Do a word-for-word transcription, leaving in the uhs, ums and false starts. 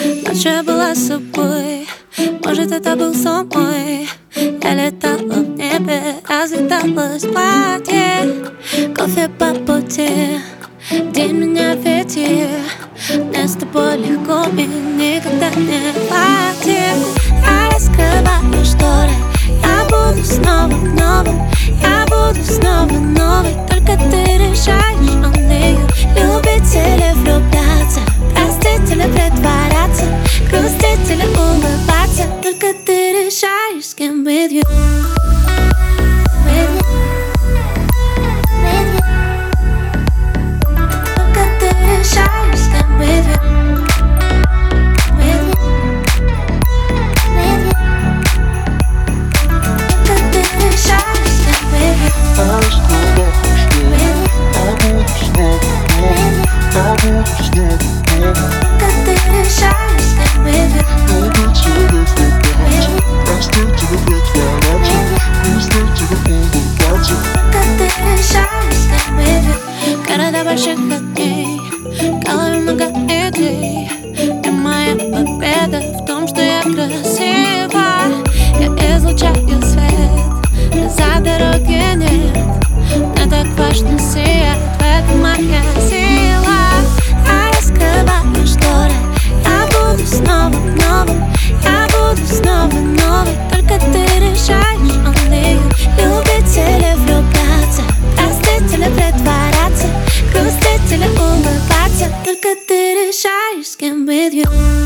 Ночью была с собой, может, это был сон мой. Я летала в небе, разлеталось платье. Кофе по пути, день меня ветер. Мне с тобой легко и никогда не хватит. Я раскрываю шторы, я буду снова новым. Я буду снова новой, только ты решаешь, only you. Любить или влюбляться, простить или притворяться, грустить или улыбаться, только ты решаешь, с кем with you. With you. With you. Только ты решаешь, с кем with you. With you. With you. Только ты решаешь, с кем with you. Города больших огней, в голове много идей. И моя победа в том, что я красива. Я излучаю свет, назад дороги нет. Мне так важно сиять, в этом моя сила. Я раскрываю шторы, я буду снова новым. Я буду снова новой, только ты решаешь, only you. Любить или влюбляться, простить или притворяться, грустить или улыбаться, только ты решаешь, с кем with you.